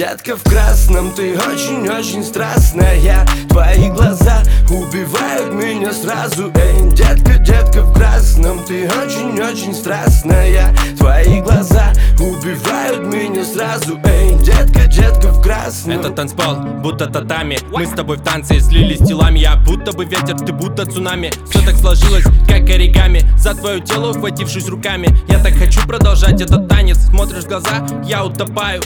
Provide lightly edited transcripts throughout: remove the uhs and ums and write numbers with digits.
детка в красном, ты очень-очень страстная. Твои глаза убивают меня сразу. Эй, детка, детка в красном, ты очень-очень страстная. Твои глаза убивают меня сразу. Эй, детка, детка в красном. Это танцпол, будто татами. Мы с тобой в танце слились телами. Я будто бы ветер, ты будто цунами. Все так сложилось, как оригами. За твое тело ухватившись руками. Я так хочу продолжать этот танец. Смотришь в глаза, я утопаю.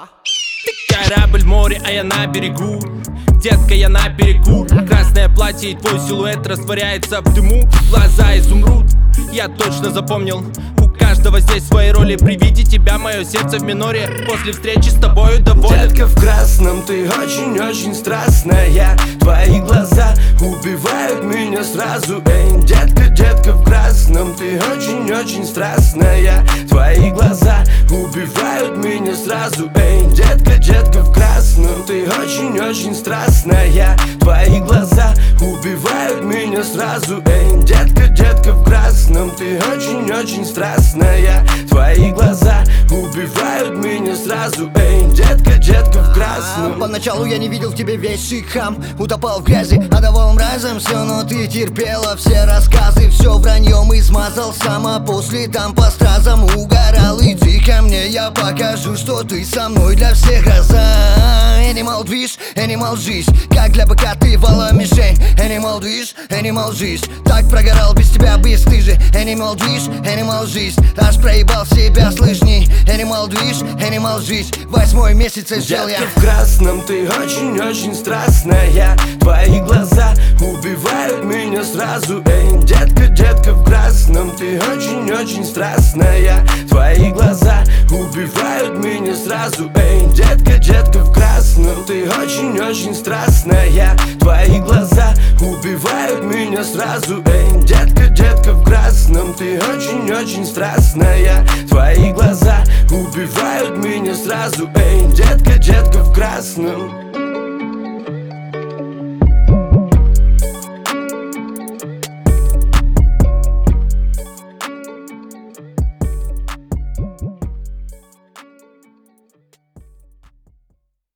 Ты корабль в море, а я на берегу. Детка, я на берегу. Красное платье и твой силуэт растворяется в дыму. Глаза изумруд, я точно запомнил. У каждого здесь свои роли. При виде тебя мое сердце в миноре. После встречи с тобою доволен. Детка в красном, ты очень-очень страстная. Твои глаза убивают меня сразу. Эй, детка, детка в красном, ты очень-очень страстная. Твои глаза убивают меня сразу. Эй, детка, детка в красном, ты очень-очень страстная. Твои глаза убивают меня сразу. Эй, детка, детка в красном, ты очень-очень страстная. Твои глаза убивают меня сразу. Эй, детка, детка в красном. Поначалу я не видел в тебе вещи хам. Утопал в грязи, отдавал мразям все, но ты терпела все рассказы. Все враньем измазал сам, а после там по стразам угорал. Иди ко мне, я покажу, что ты со мной для всех гроза. Animal движ, animal жизнь, как для быка ты вала мишень. Animal движ, animal жизнь, так прогорал без тебя бесстыжий. Animal движ, animal жизнь, аж проебал себя с лыжней. Animal движ, animal жизнь, 8-й месяц жил я. Детка в красном, ты очень-очень страстная. Твои глаза убивают меня сразу. Эй, детка, детка в красном, ты очень-очень страстная. Твои глаза убивают меня сразу. Эй, детка, детка в красном, ты очень-очень страстная. Твои глаза убивают меня сразу. Эй, детка, детка в красном, ты очень-очень страстная. Твои глаза убивают меня сразу. Эй, детка, детка в красном.